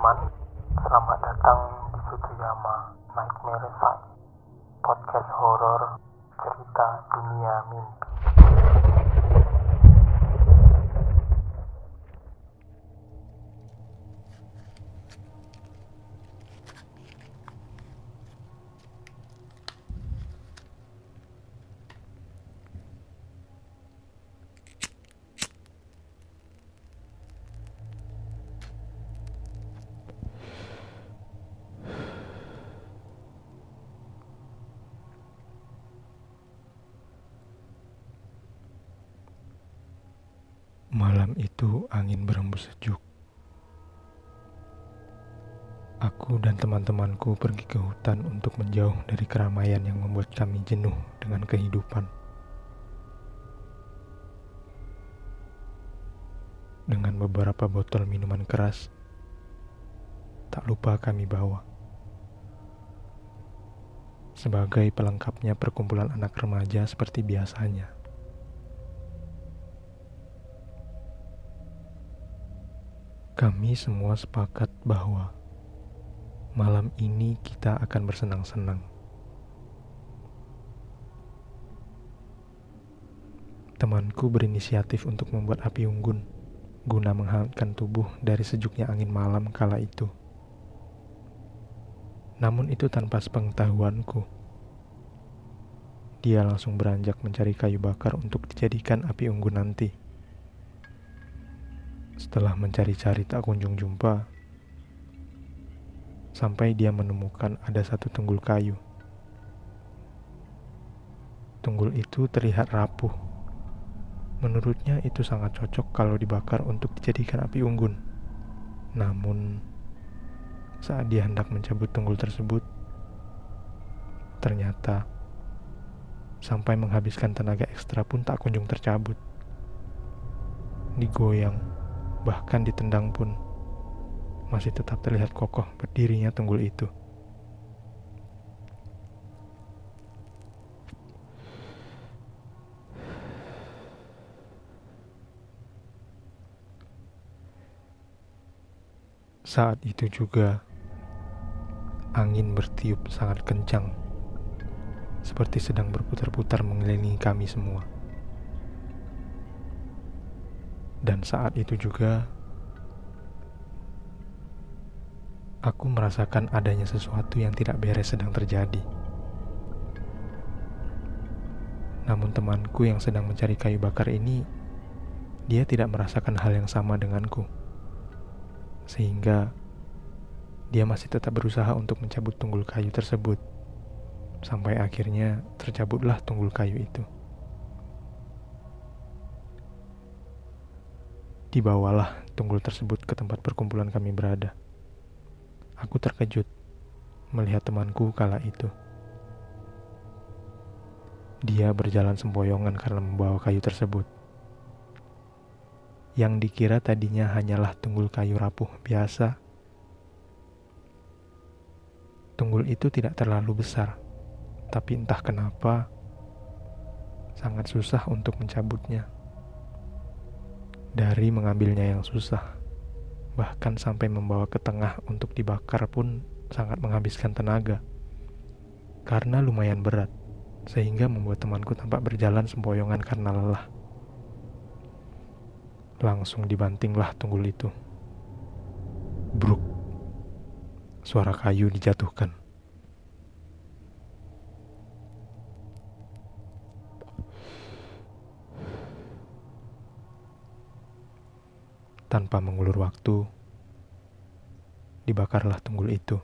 teman-teman, selamat datang di Sutuyama Nightmare Site, podcast horor cerita dunia mimpi. Malam itu angin berembus sejuk. Aku dan teman-temanku pergi ke hutan untuk menjauh dari keramaian yang membuat kami jenuh dengan kehidupan. Dengan beberapa botol minuman keras, tak lupa kami bawa. Sebagai pelengkapnya perkumpulan anak remaja seperti biasanya. Kami semua sepakat bahwa malam ini kita akan bersenang-senang. Temanku berinisiatif untuk membuat api unggun guna menghangatkan tubuh dari sejuknya angin malam kala itu. Namun itu tanpa sepengetahuanku. Dia langsung beranjak mencari kayu bakar untuk dijadikan api unggun nanti. Setelah mencari-cari tak kunjung jumpa, sampai dia menemukan ada satu tunggul kayu. Tunggul itu terlihat rapuh. Menurutnya itu sangat cocok kalau dibakar untuk dijadikan api unggun. Namun, saat dia hendak mencabut tunggul tersebut, ternyata sampai menghabiskan tenaga ekstra pun tak kunjung tercabut. Digoyang, bahkan ditendang pun masih tetap terlihat kokoh berdirinya tunggul itu. Saat itu juga angin bertiup sangat kencang, seperti sedang berputar-putar mengelilingi kami semua. Dan saat itu juga, aku merasakan adanya sesuatu yang tidak beres sedang terjadi. Namun temanku yang sedang mencari kayu bakar ini, dia tidak merasakan hal yang sama denganku. Sehingga, dia masih tetap berusaha untuk mencabut tunggul kayu tersebut. Sampai akhirnya tercabutlah tunggul kayu itu. Dibawalah tunggul tersebut ke tempat perkumpulan kami berada. Aku terkejut melihat temanku kala itu. Dia berjalan sempoyongan karena membawa kayu tersebut. Yang dikira tadinya hanyalah tunggul kayu rapuh biasa. Tunggul itu tidak terlalu besar, tapi entah kenapa sangat susah untuk mencabutnya. Dari mengambilnya yang susah, bahkan sampai membawa ke tengah untuk dibakar pun sangat menghabiskan tenaga. Karena lumayan berat, sehingga membuat temanku tampak berjalan sempoyongan karena lelah. Langsung dibantinglah tunggul itu. Bruk. Suara kayu dijatuhkan. Tanpa mengulur waktu, dibakarlah tunggul itu.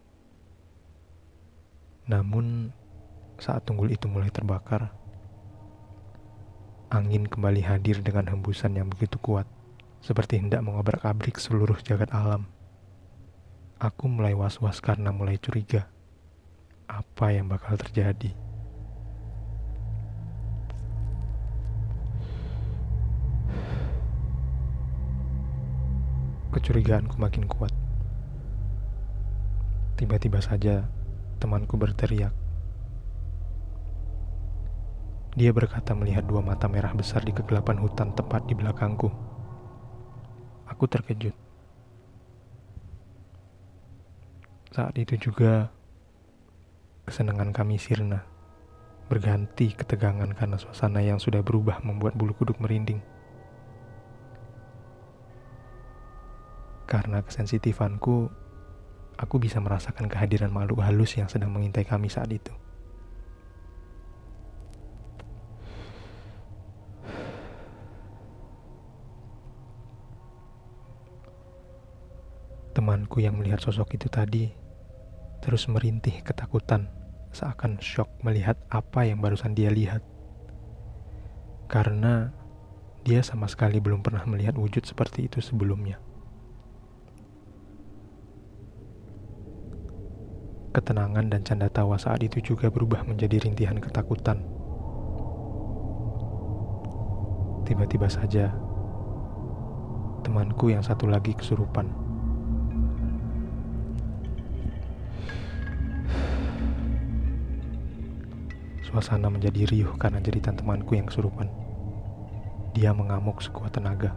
Namun, saat tunggul itu mulai terbakar, angin kembali hadir dengan hembusan yang begitu kuat, seperti hendak mengobrak-abrik seluruh jagat alam. Aku mulai was-was karena mulai curiga, apa yang bakal terjadi. Kecurigaanku makin kuat. Tiba-tiba saja temanku berteriak. Dia berkata melihat dua mata merah besar di kegelapan hutan tepat di belakangku. Aku terkejut. Saat itu juga kesenangan kami sirna, berganti ketegangan karena suasana yang sudah berubah membuat bulu kuduk merinding. Karena kesensitifanku, aku bisa merasakan kehadiran makhluk halus yang sedang mengintai kami saat itu. Temanku yang melihat sosok itu tadi terus merintih ketakutan, seakan syok melihat apa yang barusan dia lihat. Karena dia sama sekali belum pernah melihat wujud seperti itu sebelumnya. Ketenangan dan canda tawa saat itu juga berubah menjadi rintihan ketakutan. Tiba-tiba saja, temanku yang satu lagi kesurupan. Suasana menjadi riuh karena jeritan temanku yang kesurupan. Dia mengamuk sekuat tenaga.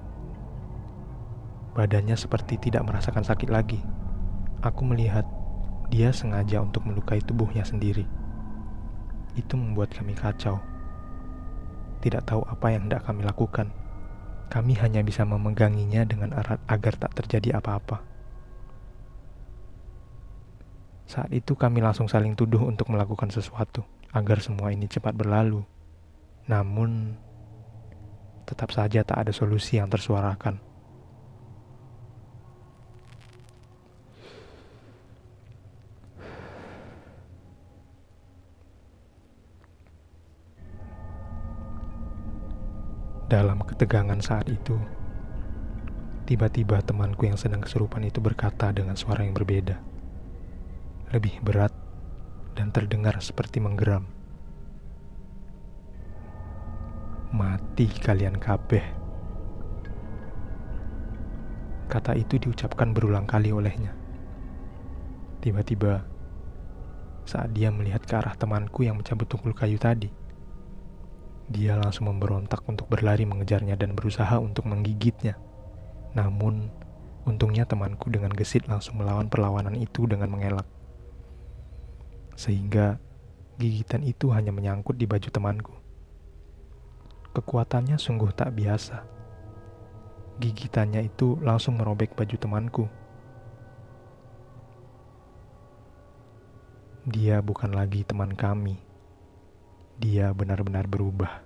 Badannya seperti tidak merasakan sakit lagi. Aku melihat dia sengaja untuk melukai tubuhnya sendiri. Itu membuat kami kacau. Tidak tahu apa yang hendak kami lakukan. Kami hanya bisa memeganginya dengan erat agar tak terjadi apa-apa. Saat itu kami langsung saling tuduh untuk melakukan sesuatu agar semua ini cepat berlalu. Namun, tetap saja tak ada solusi yang tersuarakan. Dalam ketegangan saat itu, tiba-tiba temanku yang sedang kesurupan itu berkata dengan suara yang berbeda, lebih berat dan terdengar seperti menggeram. "Mati kalian kabeh." Kata itu diucapkan berulang kali olehnya. Tiba-tiba, saat dia melihat ke arah temanku yang mencabut tunggul kayu tadi, dia langsung memberontak untuk berlari mengejarnya dan berusaha untuk menggigitnya. Namun, untungnya temanku dengan gesit langsung melawan perlawanan itu dengan mengelak. Sehingga gigitan itu hanya menyangkut di baju temanku. Kekuatannya sungguh tak biasa. Gigitannya itu langsung merobek baju temanku. Dia bukan lagi teman kami. Dia benar-benar berubah.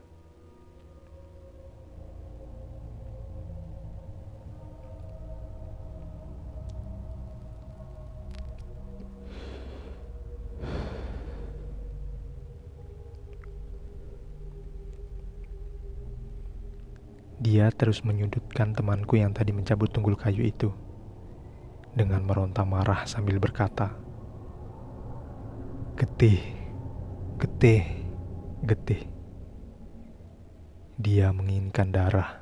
Dia terus menyudutkan temanku yang tadi mencabut tunggul kayu itu dengan meronta marah sambil berkata, "Getih, getih, getih." Dia menginginkan darah.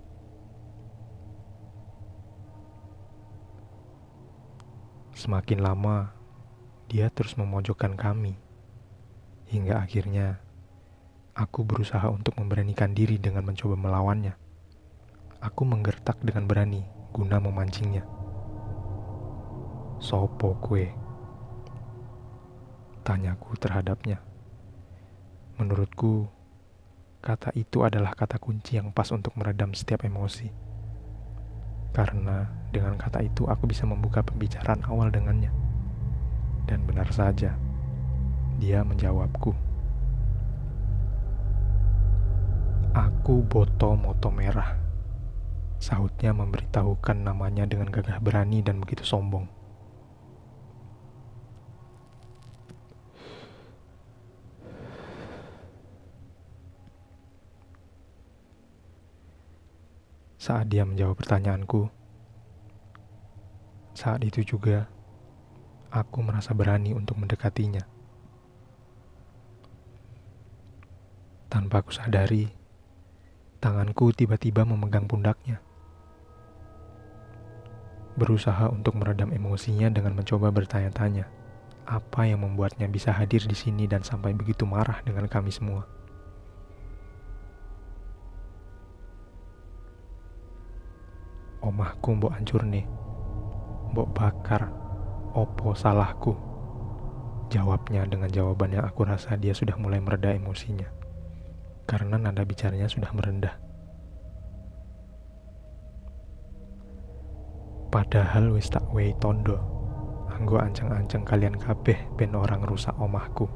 Semakin lama, dia terus memojokkan kami. Hingga akhirnya, aku berusaha untuk memberanikan diri dengan mencoba melawannya. Aku menggertak dengan berani guna memancingnya. "Sopo kue?" tanyaku terhadapnya. Menurutku, kata itu adalah kata kunci yang pas untuk meredam setiap emosi. Karena dengan kata itu aku bisa membuka pembicaraan awal dengannya. Dan benar saja, dia menjawabku. "Aku Boto Moto Merah," sahutnya memberitahukan namanya dengan gagah berani dan begitu sombong. Saat dia menjawab pertanyaanku, saat itu juga aku merasa berani untuk mendekatinya. Tanpa aku sadari, tanganku tiba-tiba memegang pundaknya. Berusaha untuk meredam emosinya dengan mencoba bertanya-tanya, apa yang membuatnya bisa hadir di sini dan sampai begitu marah dengan kami semua. "Omahku mbok hancur nih, mbok bakar, Opo salahku? Jawabnya dengan jawaban yang aku rasa dia sudah mulai mereda emosinya, karena nada bicaranya sudah merendah. Padahal wis tak wei tondo, anggo anceng-anceng kalian kabeh ben orang rusak omahku.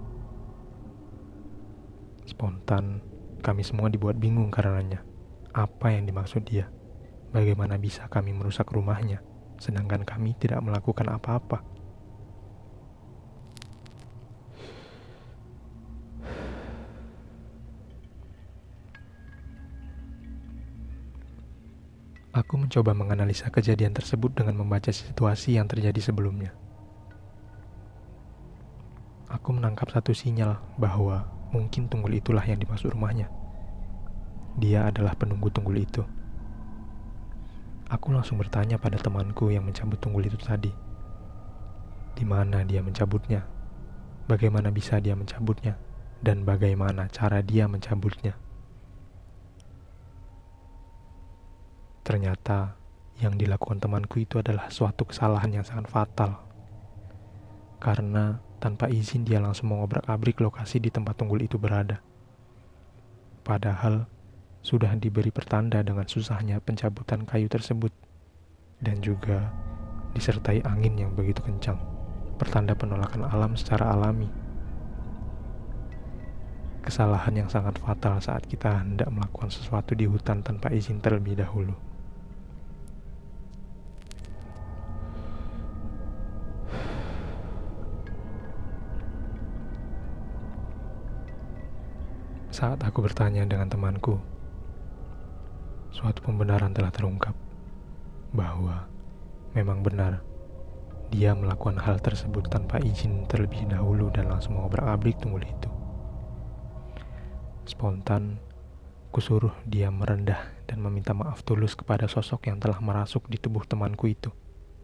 Spontan, kami semua dibuat bingung karenanya. Apa yang dimaksud dia? Bagaimana bisa kami merusak rumahnya, sedangkan kami tidak melakukan apa-apa? Aku mencoba menganalisa kejadian tersebut dengan membaca situasi yang terjadi sebelumnya. Aku menangkap satu sinyal bahwa mungkin tunggul itulah yang dimaksud rumahnya. Dia adalah penunggu tunggul itu. Aku langsung bertanya pada temanku yang mencabut tunggul itu tadi. Di mana dia mencabutnya? Bagaimana bisa dia mencabutnya? Dan bagaimana cara dia mencabutnya? Ternyata yang dilakukan temanku itu adalah suatu kesalahan yang sangat fatal. Karena tanpa izin dia langsung mengobrak-abrik lokasi di tempat tunggul itu berada. Padahal sudah diberi pertanda dengan susahnya pencabutan kayu tersebut. Dan juga disertai angin yang begitu kencang. Pertanda penolakan alam secara alami. Kesalahan yang sangat fatal saat kita hendak melakukan sesuatu di hutan tanpa izin terlebih dahulu. Saat aku bertanya dengan temanku, suatu pembenaran telah terungkap bahwa memang benar dia melakukan hal tersebut tanpa izin terlebih dahulu dan langsung mengobrak-abrik tunggul itu. Spontan, kusuruh dia merendah dan meminta maaf tulus kepada sosok yang telah merasuk di tubuh temanku itu.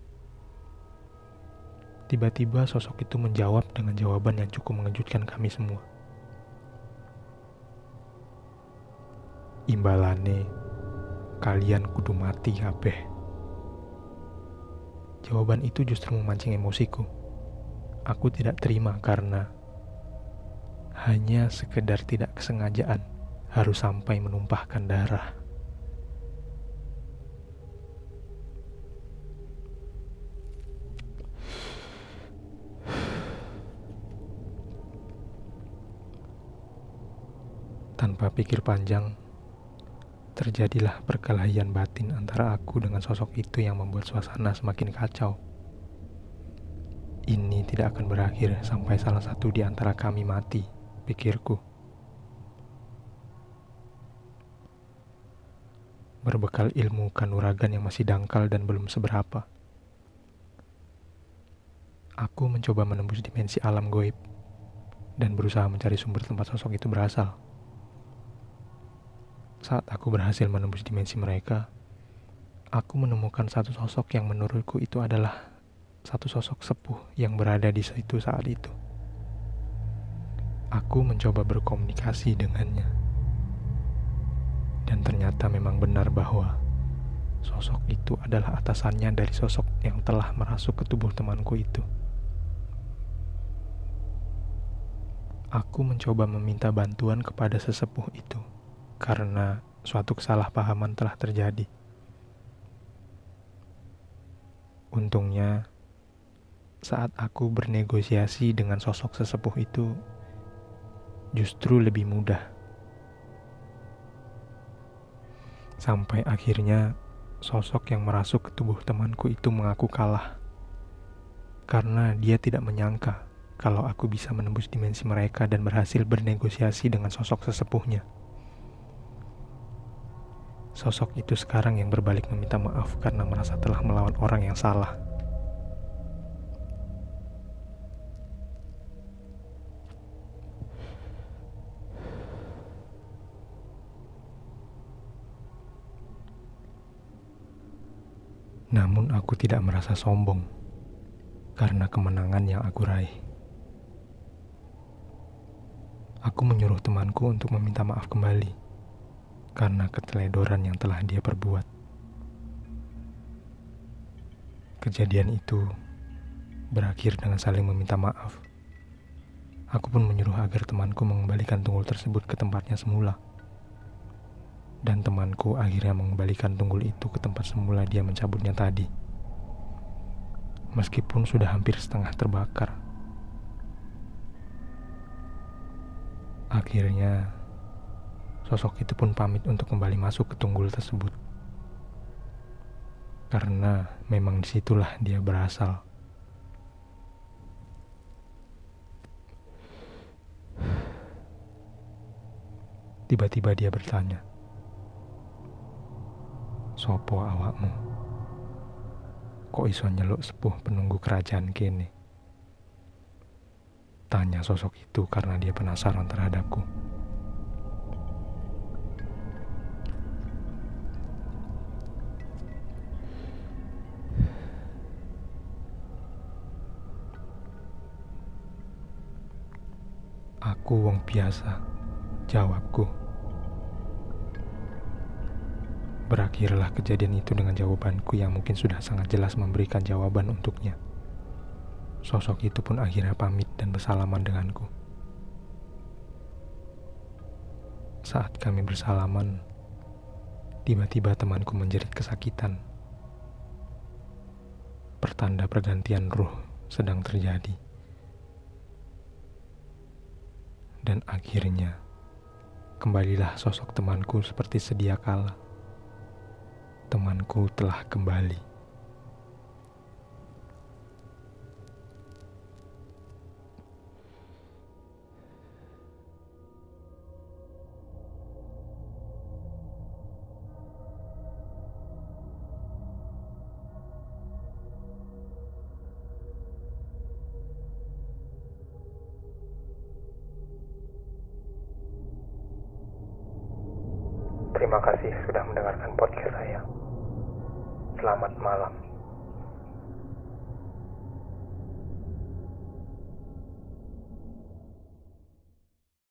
Tiba-tiba sosok itu menjawab dengan jawaban yang cukup mengejutkan kami semua. Imbalane, kalian kudu mati kabeh. Jawaban itu justru memancing emosiku. Aku tidak terima karena hanya sekedar tidak kesengajaan harus sampai menumpahkan darah. Tanpa pikir panjang, terjadilah perkelahian batin antara aku dengan sosok itu yang membuat suasana semakin kacau. Ini tidak akan berakhir sampai salah satu di antara kami mati, pikirku. Berbekal ilmu kanuragan yang masih dangkal dan belum seberapa, aku mencoba menembus dimensi alam goib dan berusaha mencari sumber tempat sosok itu berasal. Saat aku berhasil menembus dimensi mereka, aku menemukan satu sosok yang menurutku itu adalah satu sosok sepuh yang berada di situ saat itu. Aku mencoba berkomunikasi dengannya. Dan ternyata memang benar bahwa sosok itu adalah atasannya dari sosok yang telah merasuk ke tubuh temanku itu. Aku mencoba meminta bantuan kepada sesepuh itu. Karena suatu kesalahpahaman telah terjadi. Untungnya, saat aku bernegosiasi dengan sosok sesepuh itu, justru lebih mudah. Sampai akhirnya, sosok yang merasuk ke tubuh temanku itu mengaku kalah. Karena dia tidak menyangka kalau aku bisa menembus dimensi mereka dan berhasil bernegosiasi dengan sosok sesepuhnya. Sosok itu sekarang yang berbalik meminta maaf karena merasa telah melawan orang yang salah. Namun aku tidak merasa sombong karena kemenangan yang aku raih. Aku menyuruh temanku untuk meminta maaf kembali karena keteledoran yang telah dia perbuat. Kejadian itu berakhir dengan saling meminta maaf. Aku pun menyuruh agar temanku mengembalikan tunggul tersebut ke tempatnya semula. Dan temanku akhirnya mengembalikan tunggul itu ke tempat semula dia mencabutnya tadi. Meskipun sudah hampir setengah terbakar. Akhirnya, sosok itu pun pamit untuk kembali masuk ke tunggul tersebut. Karena memang disitulah dia berasal. Tiba-tiba dia bertanya, "Sopo awakmu? Kok iso nyeluk sepuh penunggu kerajaan kene?" Tanya sosok itu karena dia penasaran terhadapku. "Aku wong biasa," jawabku. Berakhirlah kejadian itu dengan jawabanku yang mungkin sudah sangat jelas memberikan jawaban untuknya. Sosok itu pun akhirnya pamit dan bersalaman denganku. Saat kami bersalaman, tiba-tiba temanku menjerit kesakitan. Pertanda pergantian ruh sedang terjadi. Dan akhirnya, kembalilah sosok temanku seperti sedia kala. Temanku telah kembali. Terima kasih sudah mendengarkan podcast saya. Selamat malam.